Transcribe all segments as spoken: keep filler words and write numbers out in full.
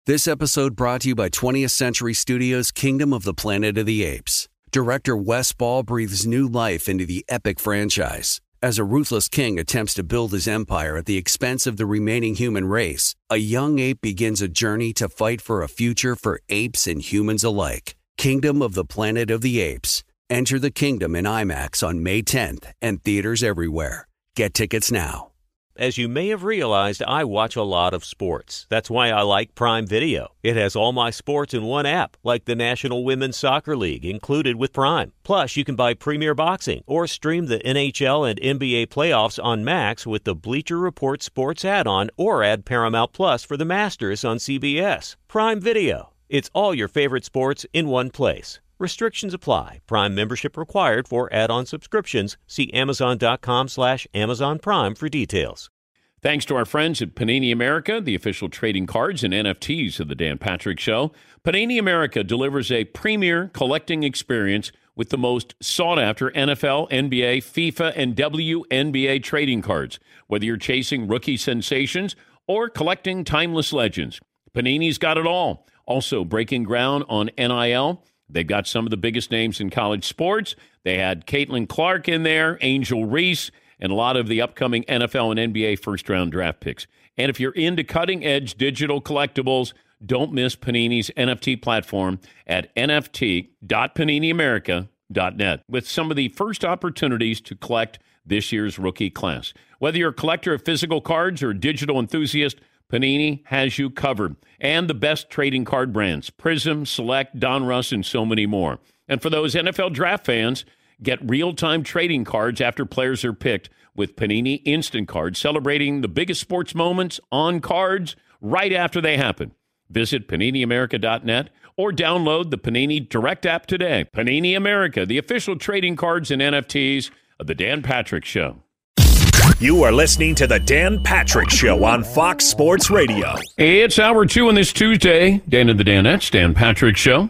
This episode brought to you by twentieth Century Studios' Kingdom of the Planet of the Apes. Director Wes Ball breathes new life into the epic franchise. As a ruthless king attempts to build his empire at the expense of the remaining human race, a young ape begins a journey to fight for a future for apes and humans alike. Kingdom of the Planet of the Apes. Enter the kingdom in IMAX on May tenth and theaters everywhere. Get tickets now. As you may have realized, I watch a lot of sports. That's why I like Prime Video. It has all my sports in one app, like the National Women's Soccer League, included with Prime. Plus, you can buy Premier Boxing or stream the N H L and N B A playoffs on Max with the Bleacher Report Sports add-on, or add Paramount Plus for the Masters on C B S. Prime Video. It's all your favorite sports in one place. Restrictions apply. Prime membership required for add-on subscriptions. See Amazon.com slash Amazon Prime for details. Thanks to our friends at Panini America, the official trading cards and N F Ts of the Dan Patrick Show. Panini America delivers a premier collecting experience with the most sought-after N F L, N B A, FIFA, and W N B A trading cards. Whether you're chasing rookie sensations or collecting timeless legends, Panini's got it all. Also breaking ground on N I L. They've got some of the biggest names in college sports. They had Caitlin Clark in there, Angel Reese, and a lot of the upcoming N F L and N B A first-round draft picks. And if you're into cutting-edge digital collectibles, don't miss Panini's N F T platform at N F T dot panini america dot net with some of the first opportunities to collect this year's rookie class. Whether you're a collector of physical cards or a digital enthusiast, Panini has you covered. And the best trading card brands, Prism, Select, Donruss, and so many more. And for those N F L draft fans, get real-time trading cards after players are picked with Panini Instant Cards, celebrating the biggest sports moments on cards right after they happen. Visit panini america dot net or download the Panini Direct app today. Panini America, the official trading cards and N F Ts of the Dan Patrick Show. You are listening to the Dan Patrick Show on Fox Sports Radio. It's hour two on this Tuesday. Dan and the Danettes, Dan Patrick Show.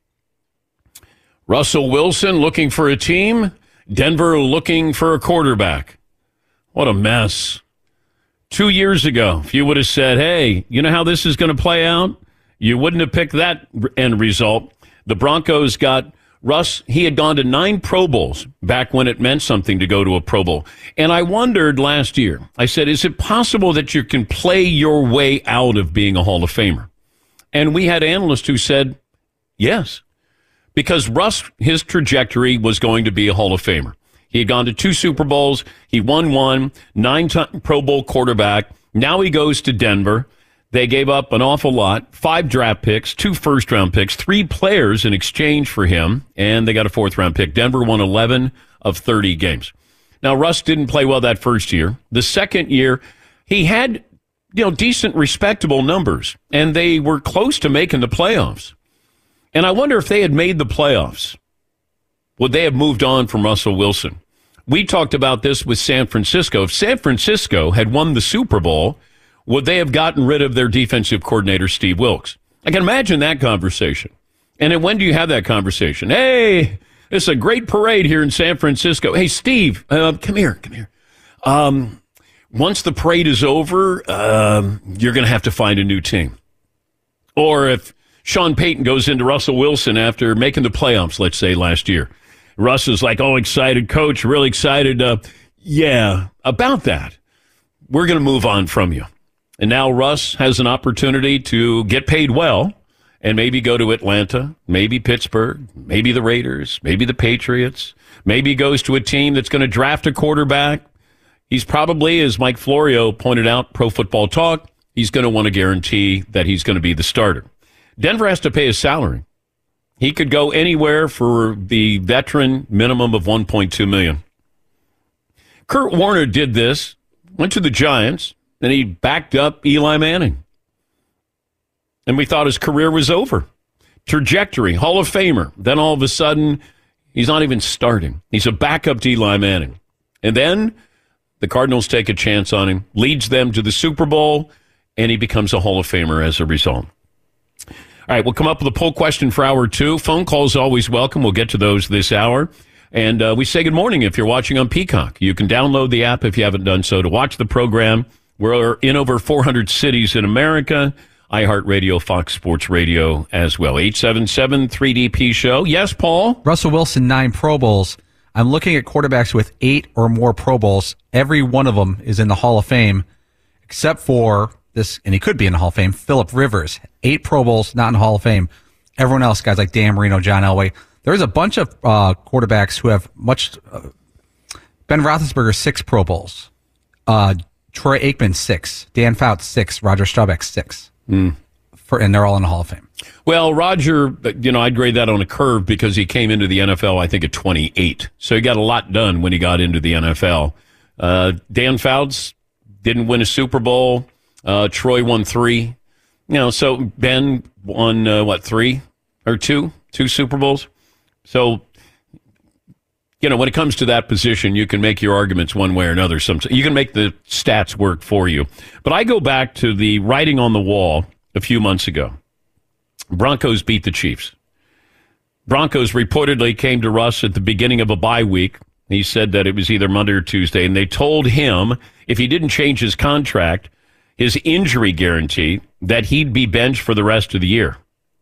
Russell Wilson looking for a team. Denver looking for a quarterback. What a mess. Two years ago, if you would have said, hey, you know how this is going to play out? You wouldn't have picked that end result. The Broncos got Russ. He had gone to nine Pro Bowls back when it meant something to go to a Pro Bowl. And I wondered last year, I said, is it possible that you can play your way out of being a Hall of Famer? And we had analysts who said, yes, because Russ, his trajectory was going to be a Hall of Famer. He had gone to two Super Bowls. He won one, nine-time Pro Bowl quarterback. Now he goes to Denver. They gave up an awful lot, five draft picks, two first-round picks, three players in exchange for him, and they got a fourth-round pick. Denver won eleven of thirty games. Now, Russ didn't play well that first year. The second year, he had, you know, decent, respectable numbers, and they were close to making the playoffs. And I wonder if they had made the playoffs, would they have moved on from Russell Wilson? We talked about this with San Francisco. If San Francisco had won the Super Bowl, would they have gotten rid of their defensive coordinator, Steve Wilks? I can imagine that conversation. And then when do you have that conversation? Hey, it's a great parade here in San Francisco. Hey, Steve, uh, come here, come here. Um, once the parade is over, um, you're going to have to find a new team. Or if Sean Payton goes into Russell Wilson after making the playoffs, let's say, last year. Russ is like, oh, excited, coach, really excited. Uh, yeah, about that. We're going to move on from you. And now Russ has an opportunity to get paid well and maybe go to Atlanta, maybe Pittsburgh, maybe the Raiders, maybe the Patriots. Maybe he goes to a team that's going to draft a quarterback. He's probably, as Mike Florio pointed out, Pro Football Talk, he's going to want to guarantee that he's going to be the starter. Denver has to pay his salary. He could go anywhere for the veteran minimum of one point two million dollars. Kurt Warner did this, went to the Giants, and he backed up Eli Manning. And we thought his career was over. Trajectory, Hall of Famer. Then all of a sudden, he's not even starting. He's a backup to Eli Manning. And then the Cardinals take a chance on him, leads them to the Super Bowl, and he becomes a Hall of Famer as a result. All right, we'll come up with a poll question for hour two. Phone calls always welcome. We'll get to those this hour. And uh, we say good morning if you're watching on Peacock. You can download the app if you haven't done so to watch the program. We're in over four hundred cities in America, iHeartRadio, Fox Sports Radio as well. eight seven seven three D P show. Yes, Paul? Russell Wilson, nine Pro Bowls. I'm looking at quarterbacks with eight or more Pro Bowls. Every one of them is in the Hall of Fame, except for this, and he could be in the Hall of Fame, Phillip Rivers. Eight Pro Bowls, not in the Hall of Fame. Everyone else, guys like Dan Marino, John Elway. There's a bunch of uh, quarterbacks who have much. Uh, Ben Roethlisberger, six Pro Bowls. Uh, Troy Aikman, six. Dan Fouts, six. Roger Staubach, six. Mm. For, and they're all in the Hall of Fame. Well, Roger, you know, I'd grade that on a curve because he came into the N F L, I think, at twenty-eight. So he got a lot done when he got into the N F L. Uh, Dan Fouts didn't win a Super Bowl. Uh, Troy won three. You know, so Ben won, uh, what, three or two? Two Super Bowls? So, you know, when it comes to that position, you can make your arguments one way or another. Sometimes you can make the stats work for you. But I go back to the writing on the wall a few months ago. Broncos beat the Chiefs. Broncos reportedly came to Russ at the beginning of a bye week. He said that it was either Monday or Tuesday, and they told him if he didn't change his contract, his injury guarantee, that he'd be benched for the rest of the year.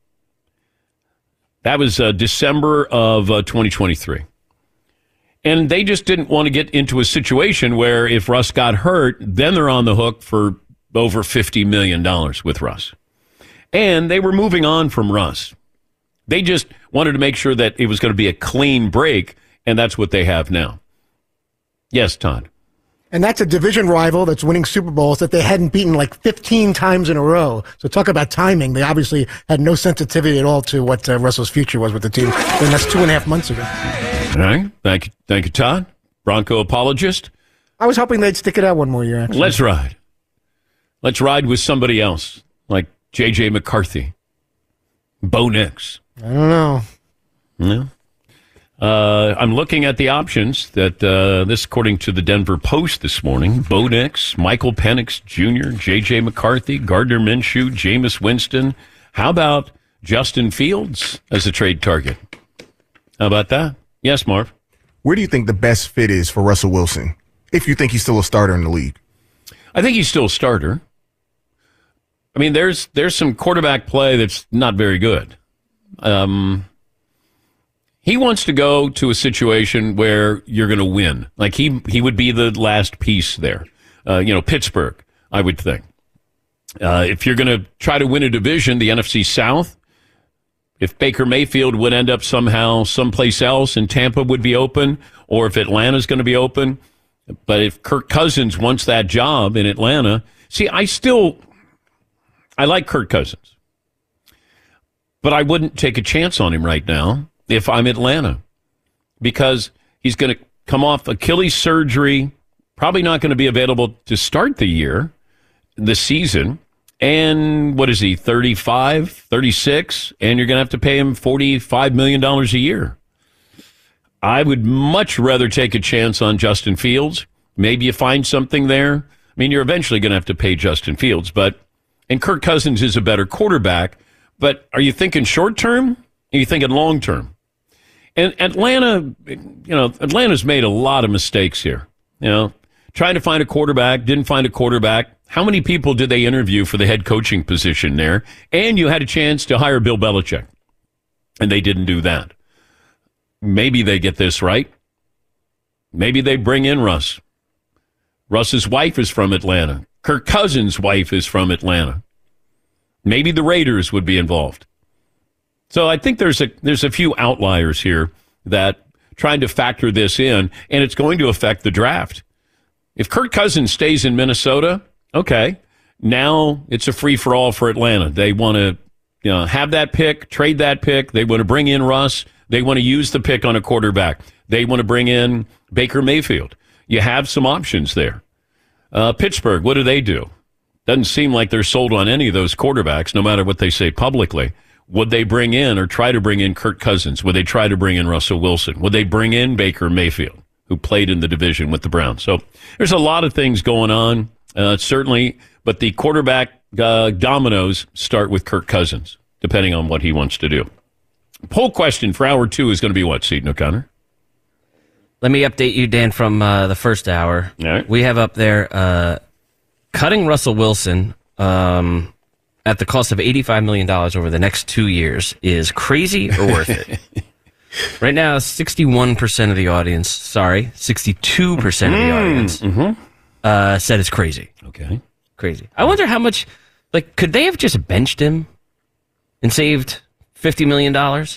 That was uh, December of uh, twenty twenty-three. And they just didn't want to get into a situation where if Russ got hurt, then they're on the hook for over fifty million dollars with Russ. And they were moving on from Russ. They just wanted to make sure that it was going to be a clean break, and that's what they have now. Yes, Todd. And that's a division rival that's winning Super Bowls that they hadn't beaten like fifteen times in a row. So talk about timing. They obviously had no sensitivity at all to what uh, Russell's future was with the team. And that's two and a half months ago. All right. Thank you, Thank you, Todd. Bronco apologist. I was hoping they'd stick it out one more year, actually. Let's ride. Let's ride with somebody else, like J J McCarthy, Bo Nix. I don't know. No. Uh, I'm looking at the options that uh, this, according to the Denver Post this morning: Bo Nix, Michael Penix Junior, J J McCarthy, Gardner Minshew, Jameis Winston. How about Justin Fields as a trade target? How about that? Yes, Marv. Where do you think the best fit is for Russell Wilson, if you think he's still a starter in the league? I think he's still a starter. I mean, there's there's some quarterback play that's not very good. Um, he wants to go to a situation where you're going to win. Like he he would be the last piece there. Uh, you know, Pittsburgh, I would think. Uh, if you're going to try to win a division, the N F C South, if Baker Mayfield would end up somehow someplace else and Tampa would be open, or if Atlanta's going to be open. But if Kirk Cousins wants that job in Atlanta, see, I still, I like Kirk Cousins. But I wouldn't take a chance on him right now if I'm Atlanta, because he's going to come off Achilles surgery, probably not going to be available to start the year, the season. And what is he, thirty-five, thirty-six? And you're going to have to pay him forty-five million dollars a year. I would much rather take a chance on Justin Fields. Maybe you find something there. I mean, you're eventually going to have to pay Justin Fields, but and Kirk Cousins is a better quarterback. But are you thinking short term? Are you thinking long term? And Atlanta, you know, Atlanta's made a lot of mistakes here. You know, trying to find a quarterback, didn't find a quarterback. How many people did they interview for the head coaching position there? And you had a chance to hire Bill Belichick, and they didn't do that. Maybe they get this right. Maybe they bring in Russ. Russ's wife is from Atlanta. Kirk Cousins' wife is from Atlanta. Maybe the Raiders would be involved. So I think there's a there's a few outliers here that trying to factor this in, and it's going to affect the draft. If Kirk Cousins stays in Minnesota, okay, now it's a free-for-all for Atlanta. They want to you know, have that pick, trade that pick. They want to bring in Russ. They want to use the pick on a quarterback. They want to bring in Baker Mayfield. You have some options there. Uh, Pittsburgh, what do they do? Doesn't seem like they're sold on any of those quarterbacks, no matter what they say publicly. Would they bring in or try to bring in Kirk Cousins? Would they try to bring in Russell Wilson? Would they bring in Baker Mayfield, who played in the division with the Browns? So there's a lot of things going on, uh, certainly, but the quarterback uh, dominoes start with Kirk Cousins, depending on what he wants to do. Poll question for hour two is going to be what, Seton O'Connor? Let me update you, Dan, from uh, the first hour. All right. We have up there uh, cutting Russell Wilson um, at the cost of eighty-five million dollars over the next two years is crazy or worth it? Right now, sixty-one percent of the audience, sorry, sixty-two percent of the audience Mm-hmm. uh, said it's crazy. Okay. Crazy. I wonder how much, like, could they have just benched him and saved fifty million dollars?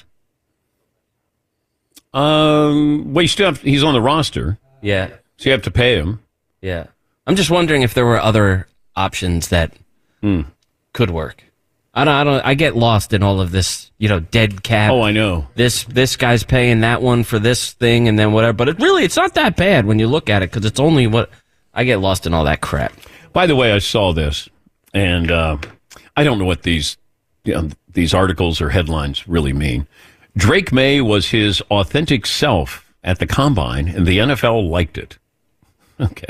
Um, well, you still have, he's on the roster, Yeah. so you have to pay him. Yeah. I'm just wondering if there were other options that Hmm. could work. I don't, I don't, I get lost in all of this, you know, dead cap. Oh, I know. This, this guy's paying that one for this thing and then whatever. But it really, it's not that bad when you look at it because it's only what, I get lost in all that crap. By the way, I saw this, and uh, I don't know what these you know, these articles or headlines really mean. Drake May was his authentic self at the Combine, and the N F L liked it. Okay.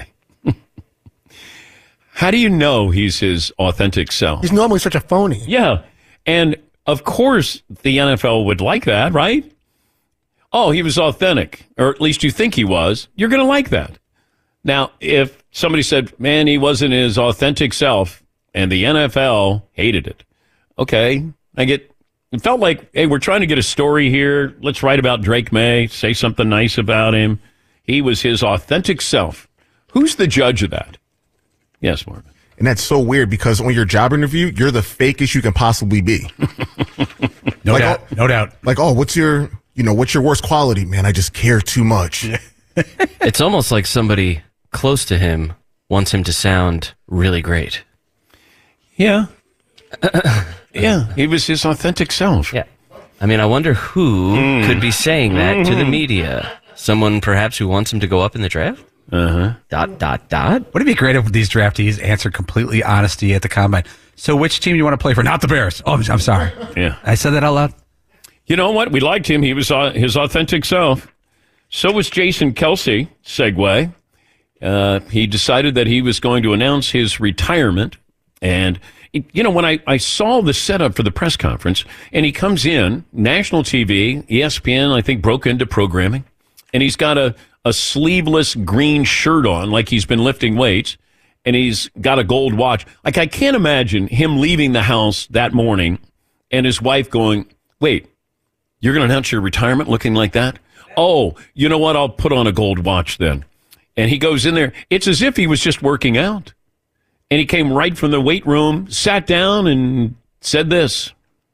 How do you know he's his authentic self? He's normally such a phony. Yeah. And, of course, the N F L would like that, right? Oh, he was authentic, or at least you think he was. You're going to like that. Now, if somebody said, man, he wasn't his authentic self, and the N F L hated it, okay, I get, it felt like, hey, we're trying to get a story here. Let's write about Drake May, say something nice about him. He was his authentic self. Who's the judge of that? Yes, Marvin. And that's so weird because on your job interview, you're the fakest you can possibly be. No like, doubt. oh, No doubt. Like, oh, what's your, you know, what's your worst quality? Man, I just care too much. It's almost like somebody close to him wants him to sound really great. Yeah. Yeah, he was his authentic self. Yeah. I mean, I wonder who Mm. could be saying that to the media. Someone perhaps who wants him to go up in the draft? Uh-huh. Dot, dot, dot. Would it be great if these draftees answered completely honesty at the Combine? So which team do you want to play for? Not the Bears. Oh, I'm, I'm sorry. Yeah. I said that out loud. You know what? We liked him. He was uh, his authentic self. So was Jason Kelsey, segue. Uh, he decided that he was going to announce his retirement. And, you know, when I, I saw the setup for the press conference, and he comes in, national T V, E S P N, I think, broke into programming, and he's got a, a sleeveless green shirt on, like he's been lifting weights, and he's got a gold watch. Like, I can't imagine him leaving the house that morning and his wife going, wait, you're going to announce your retirement looking like that? Oh, you know what? I'll put on a gold watch then. And he goes in there. It's as if he was just working out. And he came right from the weight room, sat down, and said this.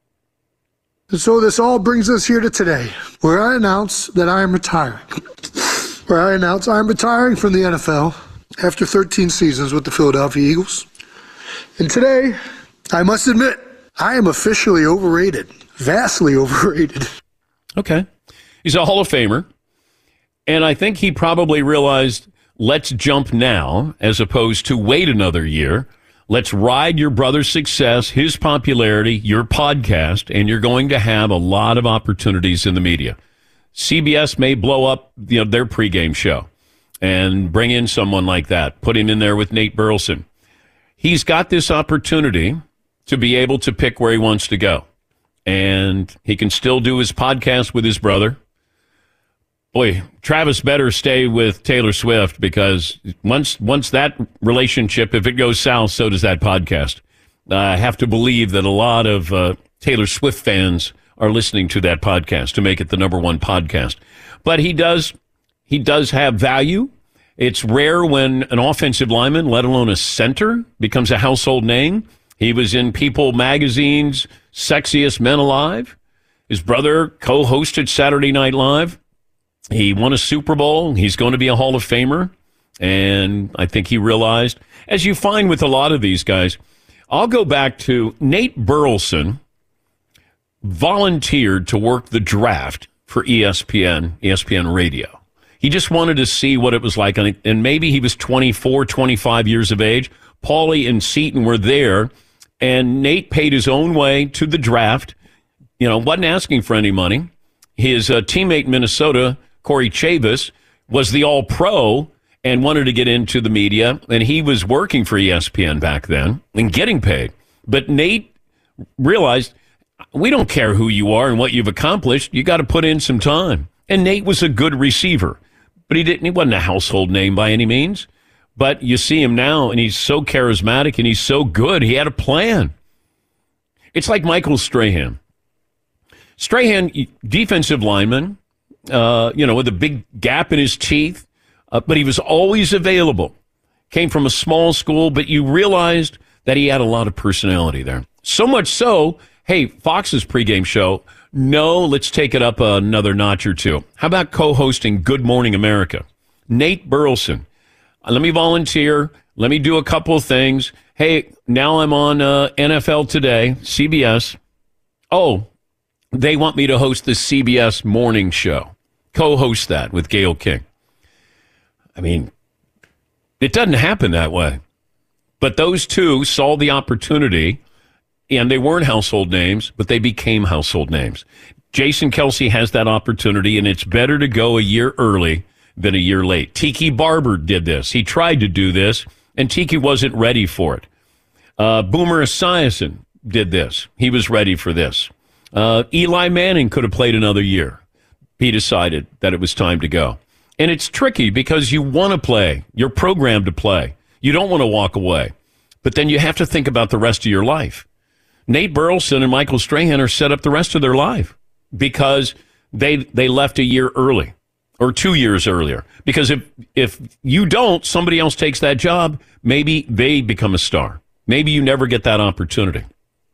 And so this all brings us here to today, where I announce that I am retiring. Where I announce I am retiring from the N F L after thirteen seasons with the Philadelphia Eagles. And today, I must admit, I am officially overrated. Vastly overrated. Okay. He's a Hall of Famer. And I think he probably realized, let's jump now as opposed to wait another year. Let's ride your brother's success, his popularity, your podcast, and you're going to have a lot of opportunities in the media. C B S may blow up, you know, their pregame show and bring in someone like that, put him in there with Nate Burleson. He's got this opportunity to be able to pick where he wants to go. And he can still do his podcast with his brother. Boy, Travis better stay with Taylor Swift because once once that relationship, if it goes south, so does that podcast. Uh, I have to believe that a lot of uh, Taylor Swift fans are listening to that podcast to make it the number one podcast. But he does he does have value. It's rare when an offensive lineman, let alone a center, becomes a household name. He was in People magazine's Sexiest Men Alive. His brother co-hosted Saturday Night Live. He won a Super Bowl. He's going to be a Hall of Famer. And I think he realized, as you find with a lot of these guys, I'll go back to Nate Burleson volunteered to work the draft for E S P N, E S P N Radio. He just wanted to see what it was like. And maybe he was twenty-four, twenty-five years of age. Paulie and Seton were there. And Nate paid his own way to the draft. You know, wasn't asking for any money. His uh, teammate in Minnesota, Corey Chavis, was the all-pro and wanted to get into the media. And he was working for E S P N back then and getting paid. But Nate realized, we don't care who you are and what you've accomplished. You got to put in some time. And Nate was a good receiver. But he didn't. He wasn't a household name by any means. But you see him now, and he's so charismatic, and he's so good. He had a plan. It's like Michael Strahan. Strahan, defensive lineman, uh, you know, with a big gap in his teeth, uh, but he was always available. Came from a small school, but you realized that he had a lot of personality there. So much so, hey, Fox's pregame show, no, let's take it up another notch or two. How about co-hosting Good Morning America? Nate Burleson. Uh, let me volunteer. Let me do a couple of things. Hey, now I'm on uh, N F L Today, C B S. Oh, they want me to host the C B S morning show. Co-host that with Gayle King. I mean, it doesn't happen that way. But those two saw the opportunity, and they weren't household names, but they became household names. Jason Kelce has that opportunity, and it's better to go a year early than a year late. Tiki Barber did this. He tried to do this, and Tiki wasn't ready for it. Uh, Boomer Esiason did this. He was ready for this. Uh, Eli Manning could have played another year. He decided that it was time to go. And it's tricky because you want to play. You're programmed to play. You don't want to walk away. But then you have to think about the rest of your life. Nate Burleson and Michael Strahan are set up the rest of their life because they they left a year early or two years earlier. Because if if you don't, somebody else takes that job, maybe they become a star. Maybe you never get that opportunity.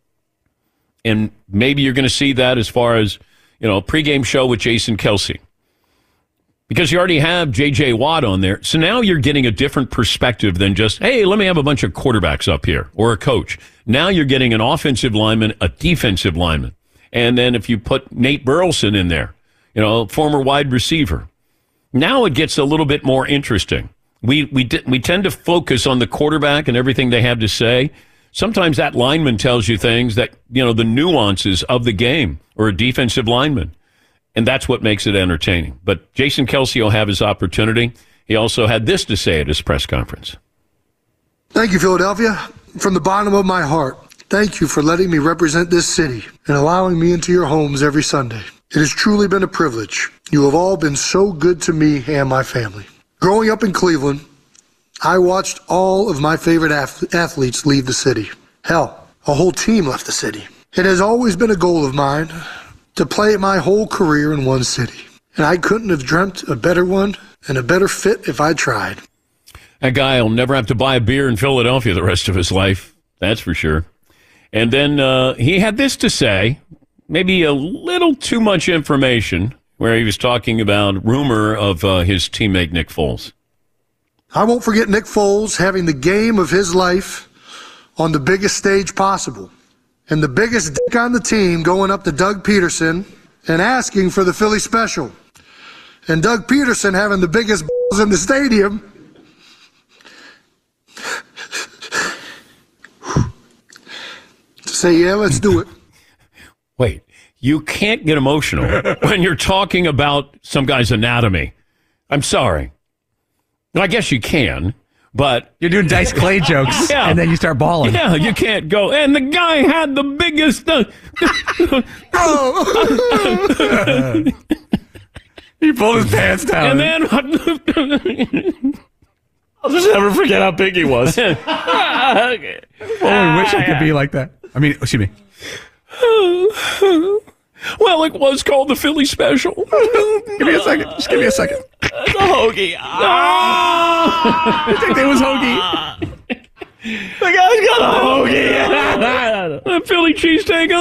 And maybe you're going to see that as far as, you know, pregame show with Jason Kelce. Because you already have J J. Watt on there. So now you're getting a different perspective than just, hey, let me have a bunch of quarterbacks up here or a coach. Now you're getting an offensive lineman, a defensive lineman. And then if you put Nate Burleson in there, you know, former wide receiver, now it gets a little bit more interesting. We we di- we tend to focus on the quarterback and everything they have to say. Sometimes that lineman tells you things that, you know, the nuances of the game, or a defensive lineman. And that's what makes it entertaining. But Jason Kelce will have his opportunity. He also had this to say at his press conference. Thank you, Philadelphia. From the bottom of my heart, thank you for letting me represent this city and allowing me into your homes every Sunday. It has truly been a privilege. You have all been so good to me and my family. Growing up in Cleveland, I watched all of my favorite ath- athletes leave the city. Hell, a whole team left the city. It has always been a goal of mine to play my whole career in one city. And I couldn't have dreamt a better one and a better fit if I tried. That guy will never have to buy a beer in Philadelphia the rest of his life. That's for sure. And then uh, he had this to say, maybe a little too much information, where he was talking about rumor of uh, his teammate Nick Foles. I won't forget Nick Foles having the game of his life on the biggest stage possible. And the biggest dick on the team going up to Doug Peterson and asking for the Philly special. And Doug Peterson having the biggest balls in the stadium. To say, yeah, let's do it. Wait, you can't get emotional when you're talking about some guy's anatomy. I'm sorry. I guess you can. But you're doing Dice Clay jokes, yeah. And then you start bawling. Yeah, you can't go. And the guy had the biggest. Uh, oh. He pulled his pants down. And then I'll just never forget how big he was. I only wish I could be like that. I mean, excuse me. Well, it was called the Philly special. Give me a second. Just give me a second. It's a hoagie. Ah! I think it was hoagie. The guy's got a hoagie. A Philly cheesesteak.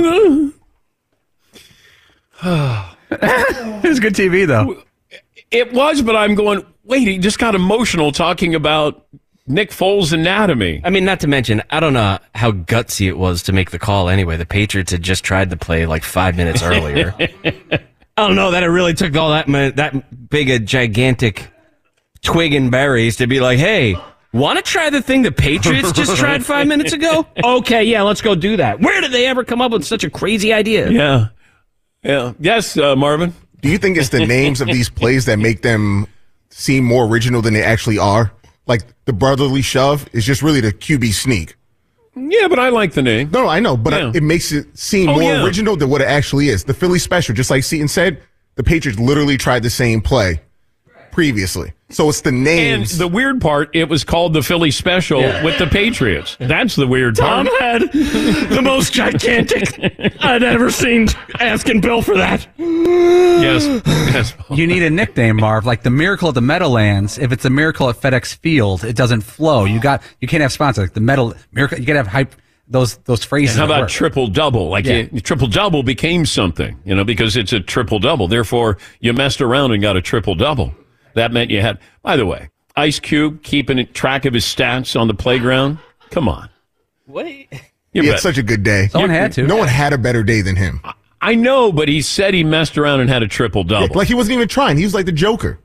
It was good T V, though. It was, but I'm going, wait, he just got emotional talking about Nick Foles' anatomy. I mean, not to mention, I don't know how gutsy it was to make the call anyway. The Patriots had just tried to play like five minutes earlier. I don't know that it really took all that that big a gigantic twig and berries to be like, hey, want to try the thing the Patriots just tried five minutes ago? Okay, yeah, let's go do that. Where did they ever come up with such a crazy idea? Yeah. Yeah. Yes, uh, Marvin? Do you think it's the names of these plays that make them seem more original than they actually are? Like the brotherly shove is just really the Q B sneak. Yeah, but I like the name. No, no I know, but yeah. I, it makes it seem oh, more yeah. original than what it actually is. The Philly special, just like Seton said, the Patriots literally tried the same play previously. So it's the names. And the weird part, it was called the Philly Special Yeah. with the Patriots. That's the weird Tom part. had the most gigantic I'd ever seen. Asking Bill for that. Yes. yes. You need a nickname, Marv, like the Miracle at the Meadowlands. If it's a Miracle at FedEx Field, it doesn't flow. You got you can't have sponsors like the Metal Miracle. You got to have hype. Those those phrases. How that about work. triple double? Like Yeah. triple double became something, you know, because it's a triple double. Therefore, you messed around and got a triple double. That meant you had. By the way, Ice Cube keeping track of his stats on the playground. Come on. Wait. You He bet. had such a good day. Someone had to. No one had a better day than him. I know, but he said he messed around and had a triple double. Like he wasn't even trying. He was like the Joker.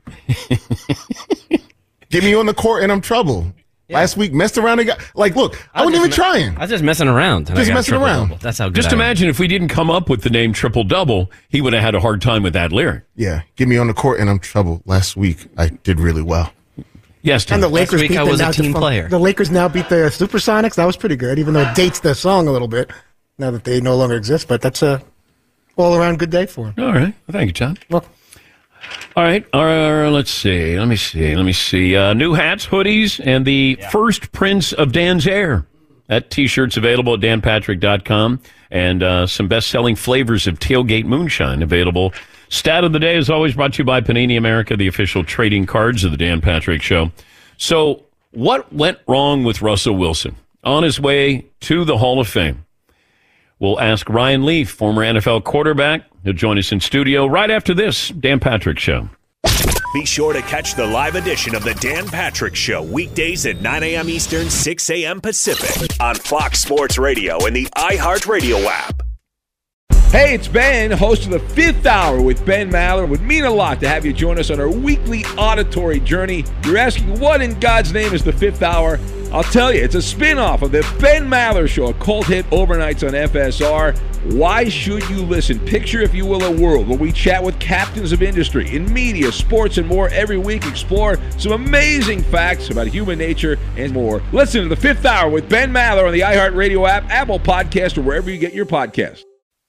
Get me on the court and I'm trouble. Last week, messed around and got like. Look, I, I was wasn't even just me- trying. I was just messing around. and I Just got a messing triple around. double. That's how good Just I am. imagine if we didn't come up with the name triple double, he would have had a hard time with that lyric. Yeah, get me on the court and I'm trouble. Last week, I did really well. Yes, Tom. And the Lakers week beat I the, was a now team the- player. The Lakers now beat the Supersonics. That was pretty good, even though it dates the song a little bit now that they no longer exist. But that's a all around good day for him. All right. Well, thank you, John. Well, All right. All right. Let's see. Let me see. Let me see. Uh, new hats, hoodies, and the first prints of Dan's Air. That T-shirt's available at dan patrick dot com, and uh, some best-selling flavors of Tailgate Moonshine available. Stat of the day is always brought to you by Panini America, the official trading cards of the Dan Patrick Show. So, what went wrong with Russell Wilson on his way to the Hall of Fame? We'll ask Ryan Leaf, former N F L quarterback. He'll join us in studio right after this Dan Patrick Show. Be sure to catch the live edition of the Dan Patrick Show weekdays at nine a.m. Eastern, six a.m. Pacific on Fox Sports Radio and the iHeartRadio app. Hey, it's Ben, host of the Fifth Hour with Ben Maller. It would mean a lot to have you join us on our weekly auditory journey. You're asking, what in God's name is the Fifth Hour? I'll tell you, it's a spin-off of the Ben Maller Show, a cult hit overnights on F S R. Why should you listen? Picture, if you will, a world where we chat with captains of industry in media, sports, and more every week. Explore some amazing facts about human nature and more. Listen to the Fifth Hour with Ben Maller on the iHeartRadio app, Apple Podcast, or wherever you get your podcasts.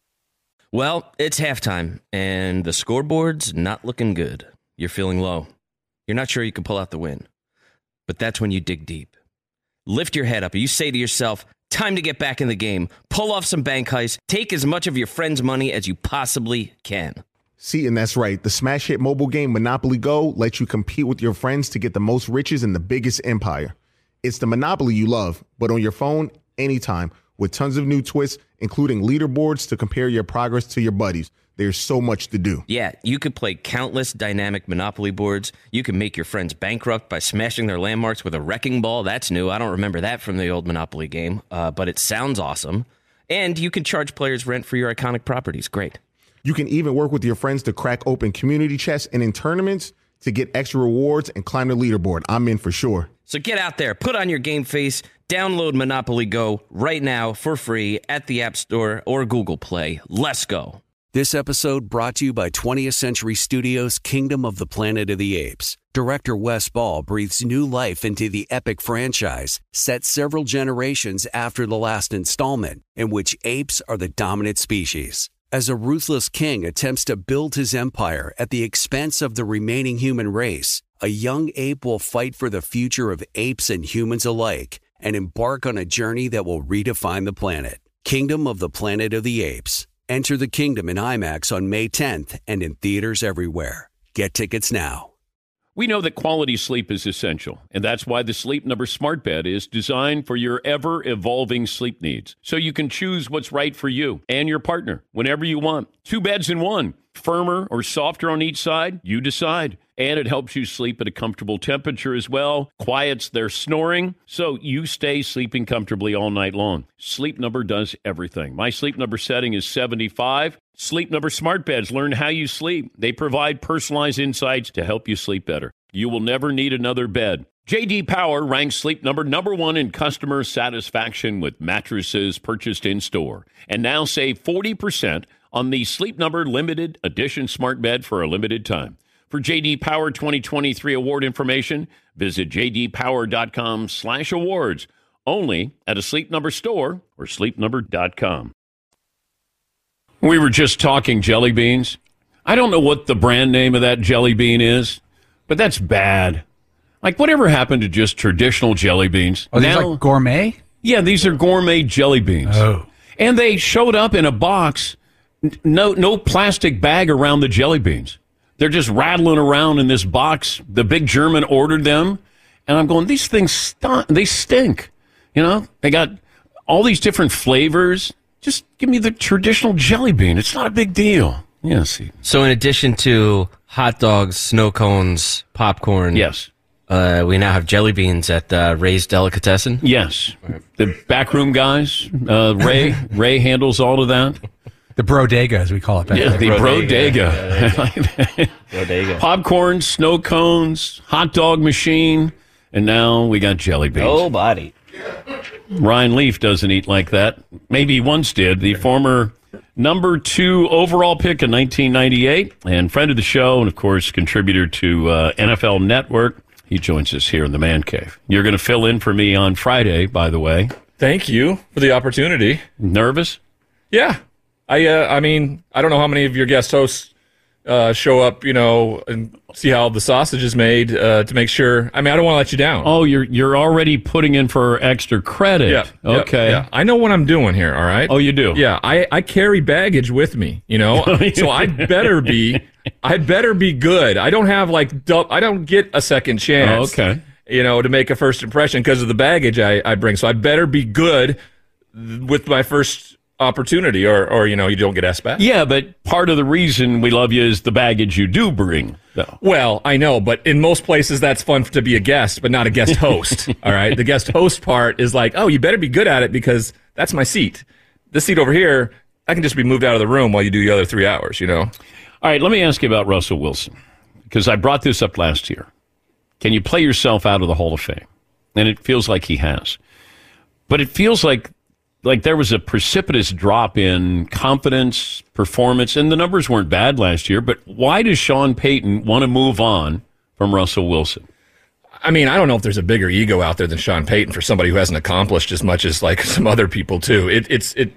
Well, it's halftime, and the scoreboard's not looking good. You're feeling low. You're not sure you can pull out the win. But that's when you dig deep. Lift your head up, and you say to yourself, time to get back in the game. Pull off some bank heists. Take as much of your friend's money as you possibly can. See, and that's right. The smash hit mobile game Monopoly Go lets you compete with your friends to get the most riches in the biggest empire. It's the Monopoly you love, but on your phone, anytime, with tons of new twists, including leaderboards to compare your progress to your buddies. There's so much to do. Yeah, you could play countless dynamic Monopoly boards. You can make your friends bankrupt by smashing their landmarks with a wrecking ball. That's new. I don't remember that from the old Monopoly game, uh, but it sounds awesome. And you can charge players rent for your iconic properties. Great. You can even work with your friends to crack open community chests and in tournaments to get extra rewards and climb the leaderboard. I'm in for sure. So get out there, put on your game face, download Monopoly Go right now for free at the App Store or Google Play. Let's go. This episode brought to you by twentieth Century Studios' Kingdom of the Planet of the Apes. Director Wes Ball breathes new life into the epic franchise, set several generations after the last installment, in which apes are the dominant species. As a ruthless king attempts to build his empire at the expense of the remaining human race, a young ape will fight for the future of apes and humans alike and embark on a journey that will redefine the planet. Kingdom of the Planet of the Apes. Enter the kingdom in IMAX on May tenth and in theaters everywhere. Get tickets now. We know that quality sleep is essential, and that's why the Sleep Number Smart Bed is designed for your ever-evolving sleep needs, so you can choose what's right for you and your partner whenever you want. Two beds in one, firmer or softer on each side, you decide. And it helps you sleep at a comfortable temperature as well, quiets their snoring, so you stay sleeping comfortably all night long. Sleep Number does everything. My Sleep Number setting is seventy-five. Sleep Number Smart Beds learn how you sleep. They provide personalized insights to help you sleep better. You will never need another bed. J D Power ranks Sleep Number number one in customer satisfaction with mattresses purchased in-store. And now save forty percent on the Sleep Number Limited Edition Smart Bed for a limited time. For J D Power twenty twenty-three award information, visit j d power dot com slash awards. Only at a Sleep Number store or sleep number dot com. We were just talking jelly beans. I don't know what the brand name of that jelly bean is, but that's bad. Like, whatever happened to just traditional jelly beans? Are these like gourmet? Yeah, these are gourmet jelly beans. Oh. And they showed up in a box, n- no no plastic bag around the jelly beans. They're just rattling around in this box. The big German ordered them, and I'm going, these things stink. They stink. You know, they got all these different flavors. Just give me the traditional jelly bean. It's not a big deal. Yeah, see. So in addition to hot dogs, snow cones, popcorn, yes, uh, we now have jelly beans at uh, Ray's Delicatessen. Yes, the backroom guys. Uh, Ray Ray handles all of that. The Brodega, as we call it. Back yeah, there. the Brodega. Brodega. Brodega. Popcorn, snow cones, hot dog machine, and now we got jelly beans. Nobody. Ryan Leaf doesn't eat like that. Maybe he once did. The former number two overall pick in nineteen ninety-eight and friend of the show and, of course, contributor to uh, N F L Network. He joins us here in the Man Cave. You're going to fill in for me on Friday, by the way. Thank you for the opportunity. Nervous? Yeah. I uh, I mean, I don't know how many of your guest hosts uh, show up, you know, and see how the sausage is made uh, to make sure. I mean, I don't want to let you down. Oh, you're you're already putting in for extra credit. Yeah. Okay. Yeah, yeah. I know what I'm doing here, all right? Oh, you do? Yeah. I, I carry baggage with me, you know, so I better be, I better be good. I don't have like, du- I don't get a second chance. Oh, okay. You know, to make a first impression because of the baggage I, I bring. So I better be good with my first opportunity or, or, you know, you don't get asked back. Yeah, but part of the reason we love you is the baggage you do bring, though. Well, I know, but in most places that's fun to be a guest, but not a guest host. All right. The guest host part is like, oh, you better be good at it because that's my seat. This seat over here, I can just be moved out of the room while you do the other three hours, you know? All right, let me ask you about Russell Wilson, because I brought this up last year. Can you play yourself out of the Hall of Fame? And it feels like he has. But it feels like like there was a precipitous drop in confidence, performance, and the numbers weren't bad last year. But why does Sean Payton want to move on from Russell Wilson? I mean, I don't know if there's a bigger ego out there than Sean Payton for somebody who hasn't accomplished as much as like some other people too. It, it's it,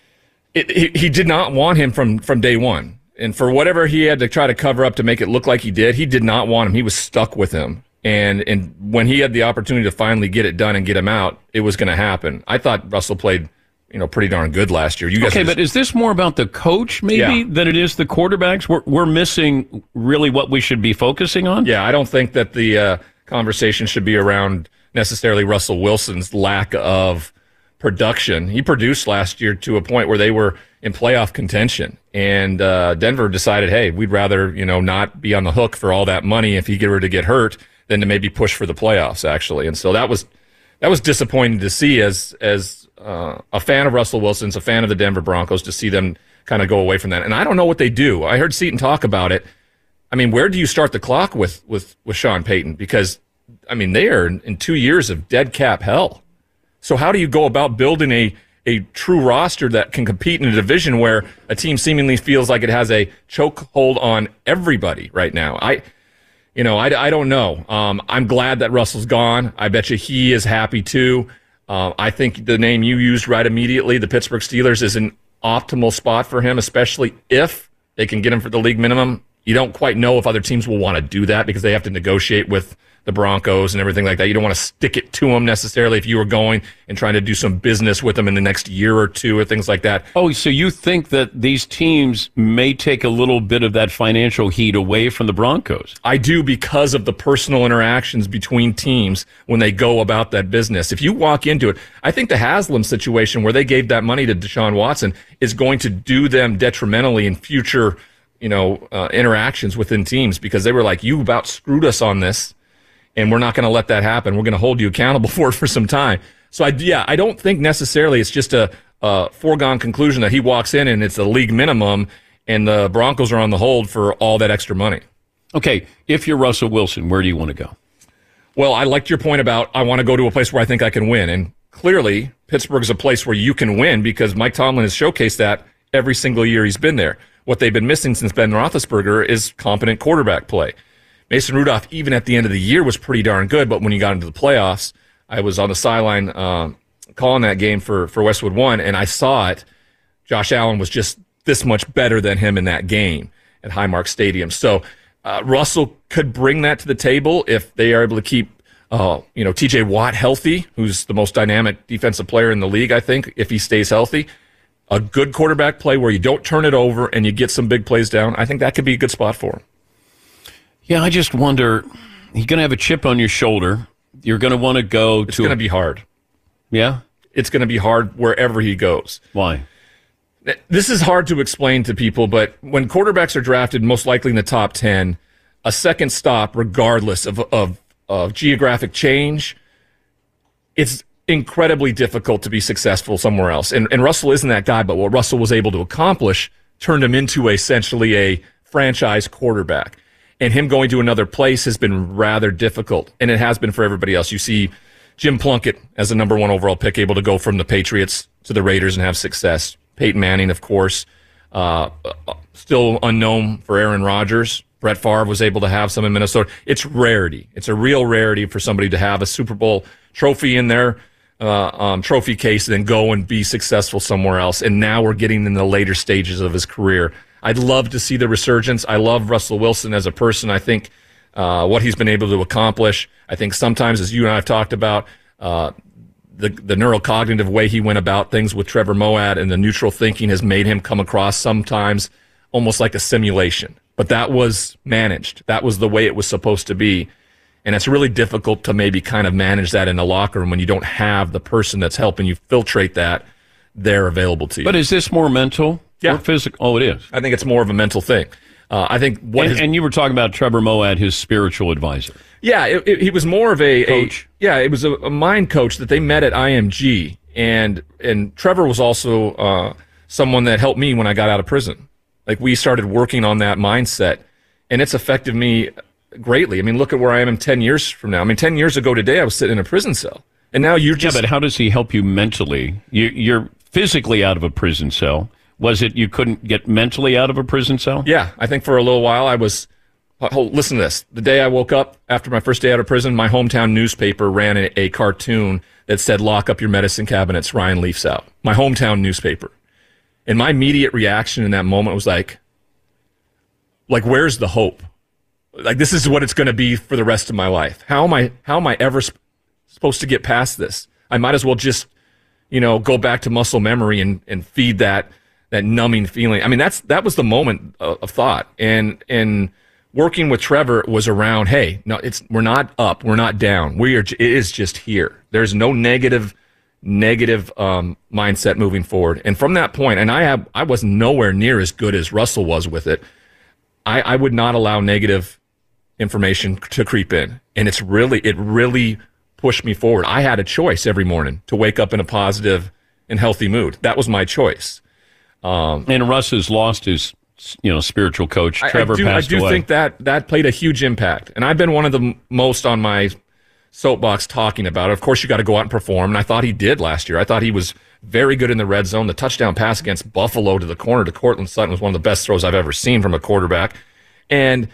it, it he did not want him from from day one, and for whatever he had to try to cover up to make it look like he did, he did not want him. He was stuck with him. And and when he had the opportunity to finally get it done and get him out, it was going to happen. I thought Russell played, you know, pretty darn good last year. You guys okay, just, but is this more about the coach maybe Yeah. than it is the quarterbacks? We're we're missing really what we should be focusing on. yeah, I don't think that the uh, conversation should be around necessarily Russell Wilson's lack of production. He produced last year to a point where they were in playoff contention, and uh, Denver decided, hey, we'd rather, you know, not be on the hook for all that money if he were to get hurt than to maybe push for the playoffs, actually. And so that was that was disappointing to see as as uh, a fan of Russell Wilson's, a fan of the Denver Broncos, to see them kind of go away from that. And I don't know what they do. I heard Seton talk about it. I mean, where do you start the clock with with with Sean Payton? Because, I mean, they are in two years of dead cap hell. So how do you go about building a a true roster that can compete in a division where a team seemingly feels like it has a chokehold on everybody right now? I You know, I, I don't know. Um, I'm glad that Russell's gone. I bet you he is happy too. Uh, I think the name you used right immediately, the Pittsburgh Steelers, is an optimal spot for him, especially if they can get him for the league minimum. You don't quite know if other teams will want to do that because they have to negotiate with the Broncos and everything like that. You don't want to stick it to them necessarily if you were going and trying to do some business with them in the next year or two or things like that. Oh, so you think that these teams may take a little bit of that financial heat away from the Broncos? I do, because of the personal interactions between teams when they go about that business. If you walk into it, I think the Haslam situation where they gave that money to Deshaun Watson is going to do them detrimentally in future, you know, uh, interactions within teams, because they were like, you about screwed us on this, and we're not going to let that happen. We're going to hold you accountable for it for some time. So, I, yeah, I don't think necessarily it's just a, a foregone conclusion that he walks in and it's a league minimum and the Broncos are on the hold for all that extra money. Okay, if you're Russell Wilson, where do you want to go? Well, I liked your point about I want to go to a place where I think I can win. And clearly, Pittsburgh is a place where you can win because Mike Tomlin has showcased that every single year he's been there. What they've been missing since Ben Roethlisberger is competent quarterback play. Mason Rudolph, even at the end of the year, was pretty darn good, but when he got into the playoffs, I was on the sideline um, calling that game for, for Westwood One, and I saw it. Josh Allen was just this much better than him in that game at Highmark Stadium. So uh, Russell could bring that to the table if they are able to keep uh, you know, T J Watt healthy, who's the most dynamic defensive player in the league, I think, if he stays healthy. A good quarterback play where you don't turn it over and you get some big plays down, I think that could be a good spot for him. Yeah, I just wonder, you're going to have a chip on your shoulder. You're going to want to go It's to... going to be hard. Yeah? It's going to be hard wherever he goes. Why? This is hard to explain to people, but when quarterbacks are drafted, most likely in the top ten, a second stop, regardless of, of, of geographic change, it's incredibly difficult to be successful somewhere else. And, and Russell isn't that guy, but what Russell was able to accomplish turned him into essentially a franchise quarterback. And him going to another place has been rather difficult, and it has been for everybody else. You see Jim Plunkett as the number one overall pick, able to go from the Patriots to the Raiders and have success. Peyton Manning, of course, uh, still unknown for Aaron Rodgers. Brett Favre was able to have some in Minnesota. It's rarity. It's a real rarity for somebody to have a Super Bowl trophy in their uh, um, trophy case and then go and be successful somewhere else. And now we're getting in the later stages of his career. I'd love to see the resurgence. I love Russell Wilson as a person. I think uh, what he's been able to accomplish. I think sometimes, as you and I have talked about, uh, the the neurocognitive way he went about things with Trevor Moawad and the neutral thinking has made him come across sometimes almost like a simulation. But that was managed. That was the way it was supposed to be. And it's really difficult to maybe kind of manage that in a locker room when you don't have the person that's helping you filtrate that there available to you. But is this more mental yeah. or physical? Oh, it is. I think it's more of a mental thing. Uh, I think what and, his, and you were talking about Trevor Moawad, his spiritual advisor. Yeah, it, it, he was more of a coach. A, yeah, it was a, a mind coach that they met at I M G, and and Trevor was also uh, someone that helped me when I got out of prison. Like, we started working on that mindset, and it's affected me greatly. I mean, look at where I am in ten years from now. I mean, ten years ago today, I was sitting in a prison cell, and now you're just. Yeah, but how does he help you mentally? You, you're physically out of a prison cell. Was it you couldn't get mentally out of a prison cell? Yeah, I think for a little while I was. Oh, listen to this. The day I woke up after my first day out of prison, my hometown newspaper ran a, a cartoon that said, "Lock up your medicine cabinets, Ryan Leaf's out." My hometown newspaper. And my immediate reaction in that moment was like, like, where's the hope? Like, this is what it's going to be for the rest of my life. How am I, how am I ever sp- supposed to get past this? I might as well just, you know, go back to muscle memory and, and feed that, that numbing feeling. I mean, that's, that was the moment of, of thought. And, and working with Trevor was around, hey, no, it's, we're not up. We're not down. We are, it is just here. There's no negative negative um, mindset moving forward. And from that point, and I have, I was nowhere near as good as Russell was with it. I, I would not allow negative information to creep in. And it's really, it really pushed me forward. I had a choice every morning to wake up in a positive and healthy mood. That was my choice. Um, and Russ has lost his, you know, spiritual coach. Trevor I, I do, passed I do away. think that that played a huge impact. And I've been one of the m- most on my soapbox talking about it. Of course, you got to go out and perform, and I thought he did last year. I thought he was very good in the red zone. The touchdown pass against Buffalo to the corner to Cortland Sutton was one of the best throws I've ever seen from a quarterback. And